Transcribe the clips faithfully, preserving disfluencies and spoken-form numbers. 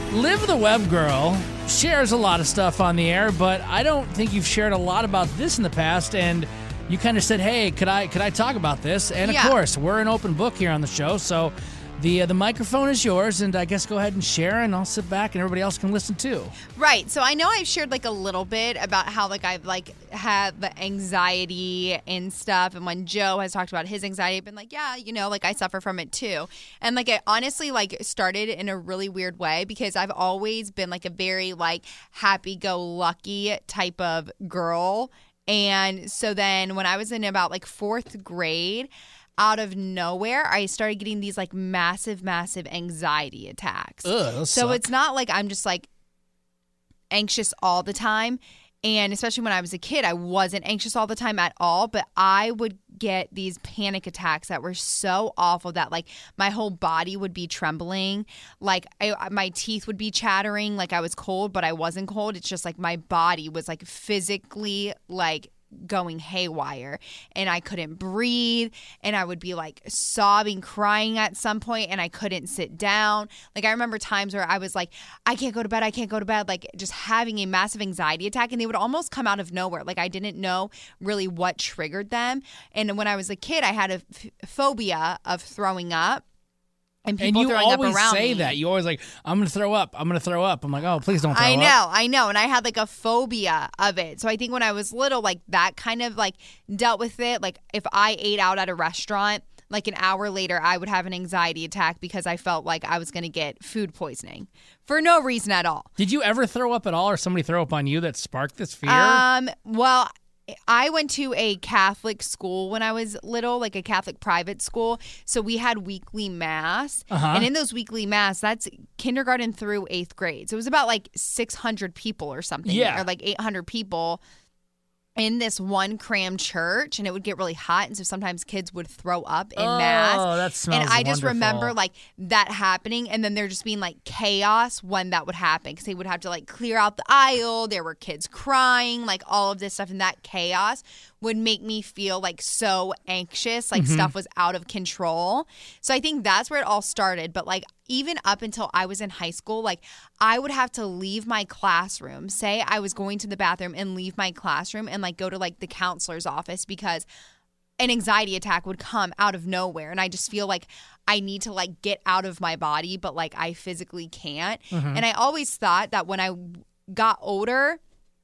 Liv the Web Girl shares a lot of stuff on the air, but I don't think you've shared a lot about this in the past, and you kind of said, hey, could I could I talk about this? And, of Yeah. course, we're an open book here on the show, so the uh, the microphone is yours, and I guess go ahead and share, and I'll sit back, and everybody else can listen too. Right. So I know I've shared like a little bit about how like I've like had the anxiety and stuff. And when Joe has talked about his anxiety, I've been like, yeah, you know, like I suffer from it too. And like it honestly like started in a really weird way because I've always been like a very like happy-go-lucky type of girl. And so then when I was in about like fourth grade, out of nowhere, I started getting these like massive, massive anxiety attacks. Ugh, those so suck. it's not like I'm just like anxious all the time. And especially when I was a kid, I wasn't anxious all the time at all. But I would get these panic attacks that were so awful that like my whole body would be trembling. Like I, my teeth would be chattering like I was cold, but I wasn't cold. It's just like my body was like physically like going haywire and I couldn't breathe and I would be like sobbing, crying at some point and I couldn't sit down. Like I remember times where I was like, I can't go to bed, I can't go to bed, like just having a massive anxiety attack and they would almost come out of nowhere. Like I didn't know really what triggered them. And when I was a kid, I had a f- phobia of throwing up. And people and you throwing always up around say me. that. You always like, I'm going to throw up. I'm going to throw up. I'm like, oh, please don't throw I up. know, I know. And I had like a phobia of it. So I think when I was little, like that kind of like dealt with it. Like if I ate out at a restaurant, like an hour later, I would have an anxiety attack because I felt like I was going to get food poisoning for no reason at all. Did you ever throw up at all or somebody throw up on you that sparked this fear? Um, well, I went to a Catholic school when I was little, like a Catholic private school. So we had weekly mass. Uh-huh. And in those weekly mass, that's kindergarten through eighth grade. So it was about like six hundred people or something. Yeah. Or like eight hundred people in this one crammed church, and it would get really hot, and so sometimes kids would throw up in oh, mass. that smells And I just wonderful. remember like that happening, and then there just being like chaos when that would happen because they would have to like clear out the aisle. There were kids crying, like all of this stuff, and that chaos would make me feel like so anxious, like Mm-hmm. stuff was out of control. So I think that's where it all started. But like even up until I was in high school, like I would have to leave my classroom, say I was going to the bathroom and leave my classroom and like go to like the counselor's office because an anxiety attack would come out of nowhere. And I just feel like I need to like get out of my body, but like I physically can't. Mm-hmm. And I always thought that when I got older,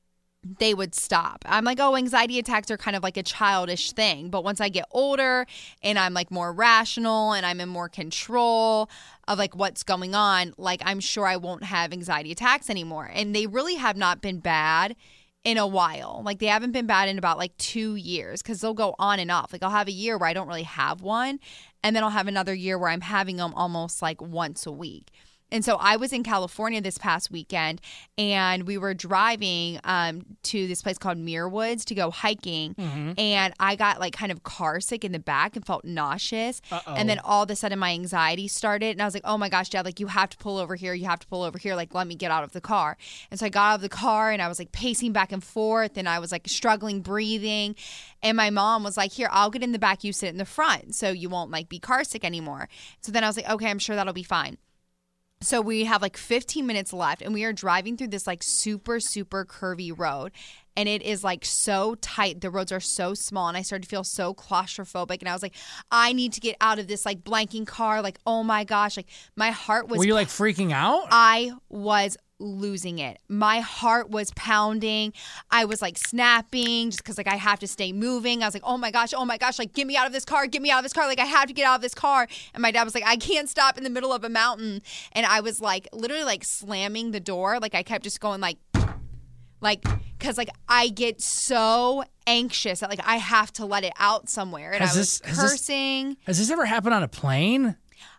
they would stop. I'm like, oh, anxiety attacks are kind of like a childish thing. But once I get older and I'm like more rational and I'm in more control of like what's going on, like I'm sure I won't have anxiety attacks anymore. And they really have not been bad in a while. Like they haven't been bad in about like two years because they'll go on and off. Like I'll have a year where I don't really have one. And then I'll have another year where I'm having them almost like once a week. And so I was in California this past weekend, and we were driving um, to this place called Muir Woods to go hiking, Mm-hmm. and I got like kind of car sick in the back and felt nauseous. Uh-oh. And then all of a sudden my anxiety started, and I was like, oh my gosh, Dad, like you have to pull over here. You have to pull over here. Like let me get out of the car. And so I got out of the car, and I was like pacing back and forth, and I was like struggling breathing. And my mom was like, here, I'll get in the back. You sit in the front so you won't like be car sick anymore. So then I was like, okay, I'm sure that'll be fine. So we have like fifteen minutes left, and we are driving through this like super, super curvy road. And it is like so tight. The roads are so small. And I started to feel so claustrophobic. And I was like, I need to get out of this like blanking car. Like, oh my gosh. Like my heart was. Were you like freaking out? I was losing it. My heart was pounding. I was like snapping just because like I have to stay moving. I was like, oh my gosh, oh my gosh, like get me out of this car, get me out of this car. Like I have to get out of this car. And my dad was like, I can't stop in the middle of a mountain. And I was like literally like slamming the door. Like I kept just going like, like, because like I get so anxious that like I have to let it out somewhere. And Has I was this- has this- cursing. Has this ever happened on a plane?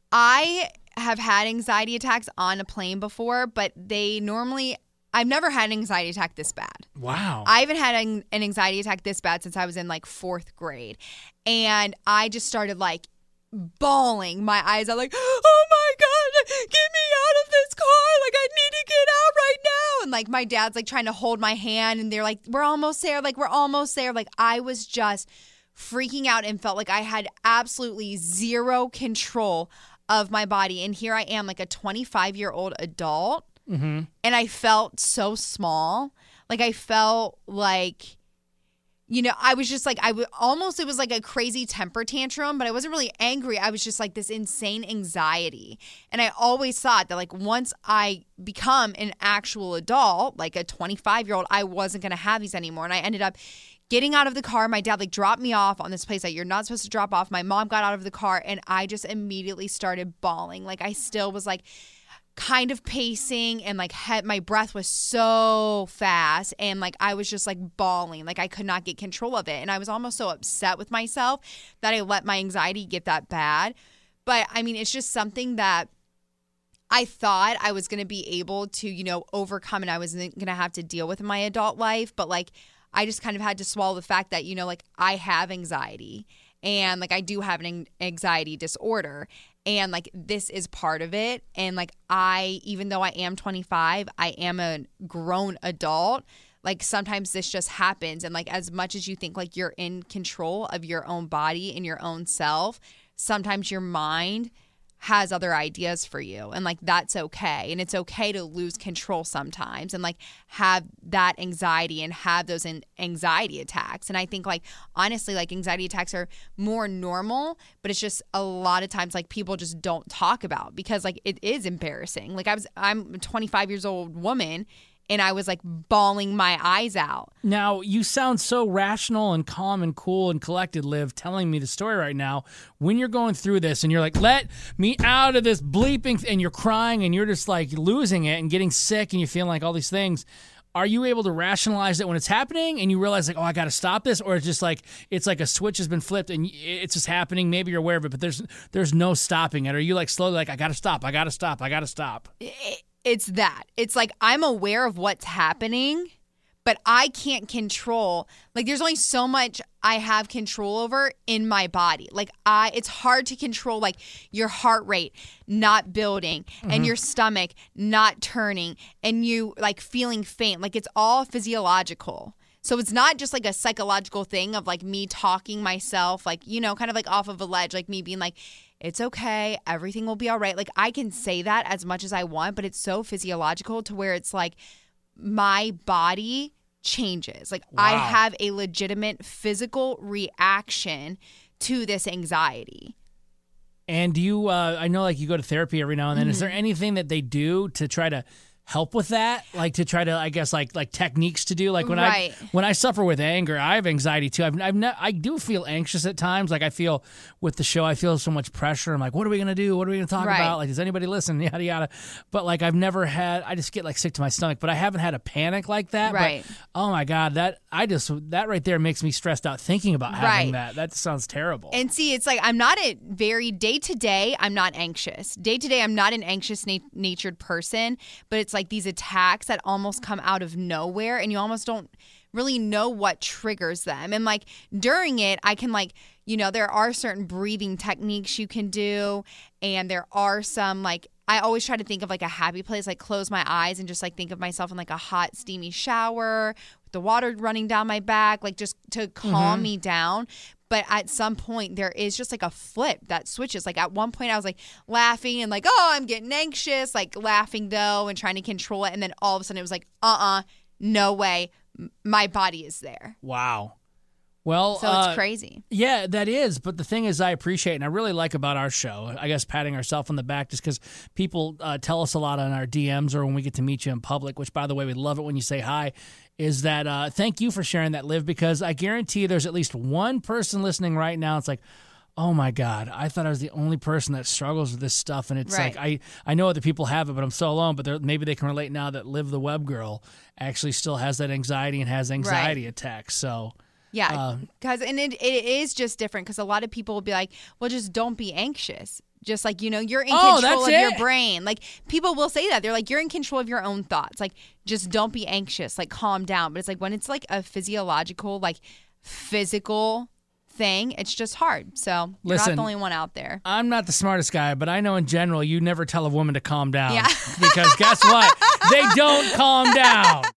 I have had anxiety attacks on a plane before, but they normally, I've never had an anxiety attack this bad. Wow. I haven't had an, an anxiety attack this bad since I was in like fourth grade. And I just started like bawling my eyes out like, oh my God, get me out of this car. Like I need to get out right now. And like my dad's like trying to hold my hand and they're like, we're almost there. Like we're almost there. Like I was just freaking out and felt like I had absolutely zero control of my body. And here I am like a twenty-five year old adult Mm-hmm. And I felt so small. Like I felt like, you know, I was just like, I would almost, it was like a crazy temper tantrum, but I wasn't really angry. I was just like this insane anxiety. And I always thought that like once I become an actual adult, like a twenty-five year old, I wasn't going to have these anymore. And I ended up getting out of the car. My dad like dropped me off on this place that you're not supposed to drop off. My mom got out of the car and I just immediately started bawling. Like I still was like kind of pacing and like had, my breath was so fast and like I was just like bawling. Like I could not get control of it. And I was almost so upset with myself that I let my anxiety get that bad. But I mean, it's just something that I thought I was going to be able to, you know, overcome and I was going to have to deal with in my adult life. But like, I just kind of had to swallow the fact that, you know, like I have anxiety and like I do have an anxiety disorder and like this is part of it. And like I, even though I am twenty-five, I am a grown adult. Like sometimes this just happens. And like as much as you think like you're in control of your own body and your own self, sometimes your mind has other ideas for you and like that's okay. And it's okay to lose control sometimes and like have that anxiety and have those in anxiety attacks. And I think like honestly like anxiety attacks are more normal, but it's just a lot of times like people just don't talk about because like it is embarrassing. Like I was I'm a twenty-five years old woman and I was like bawling my eyes out. Now, you sound so rational and calm and cool and collected, Liv, telling me the story right now. When you're going through this and you're like, let me out of this bleeping, th-, and you're crying and you're just like losing it and getting sick and you're feeling like all these things, are you able to rationalize it when it's happening and you realize like, oh, I got to stop this? Or it's just like, it's like a switch has been flipped and it's just happening. Maybe you're aware of it, but there's there's no stopping it. Are you like slowly like, I got to stop, I got to stop, I got to stop? It- It's that. It's like I'm aware of what's happening, but I can't control. Like there's only so much I have control over in my body. Like I it's hard to control like your heart rate not building mm-hmm. and your stomach not turning and you like feeling faint. Like it's all physiological. So it's not just like a psychological thing of like me talking myself, like, you know, kind of like off of a ledge, like me being like, it's okay, everything will be all right. Like I can say that as much as I want, but it's so physiological to where it's like my body changes. Like wow. I have a legitimate physical reaction to this anxiety. And do you, uh, I know like you go to therapy every now and then. Mm-hmm. Is there anything that they do to try to help with that, like to try to, I guess, like like techniques to do, like when right. I when I suffer with anger, I have anxiety too. I've, I've ne- I do feel anxious at times. Like I feel with the show, I feel so much pressure. I'm like, what are we gonna do? What are we gonna talk right. about? Like, does anybody listen? Yada yada. But like, I've never had. I just get like sick to my stomach. But I haven't had a panic like that. Right. But, oh my god, that I just that right there makes me stressed out thinking about having right. that. That sounds terrible. And see, it's like I'm not a very day to day. I'm not anxious. Day to day, I'm not an anxious nat- natured person. But it's like these attacks that almost come out of nowhere and you almost don't really know what triggers them. And like during it, I can like, you know, there are certain breathing techniques you can do. And there are some like, I always try to think of like a happy place, like close my eyes and just like think of myself in like a hot, steamy shower with the water running down my back, like just to calm mm-hmm. me down. But at some point, there is just like a flip that switches. Like at one point, I was like laughing and like, oh, I'm getting anxious, like laughing though and trying to control it. And then all of a sudden it was like, uh-uh, no way. My body is there. Wow. Well, so uh, it's crazy. Yeah, that is. But the thing is, I appreciate and I really like about our show, I guess patting ourselves on the back just because people uh, tell us a lot on our D Ms or when we get to meet you in public, which, by the way, we love it when you say hi, is that uh, thank you for sharing that, Liv, because I guarantee you there's at least one person listening right now. It's like, oh, my God, I thought I was the only person that struggles with this stuff. And it's right. like, I, I know other people have it, but I'm so alone. But maybe they can relate now that Liv the Web Girl actually still has that anxiety and has anxiety right. attacks. So... Yeah, because uh, and it, it is just different because a lot of people will be like, well, just don't be anxious. Just like, you know, you're in oh, control of it? your brain. Like people will say that. They're like, you're in control of your own thoughts. Like, just don't be anxious. Like, calm down. But it's like when it's like a physiological, like physical thing, it's just hard. So you're Listen, not the only one out there. I'm not the smartest guy, but I know in general you never tell a woman to calm down. Yeah. Because guess what? They don't calm down.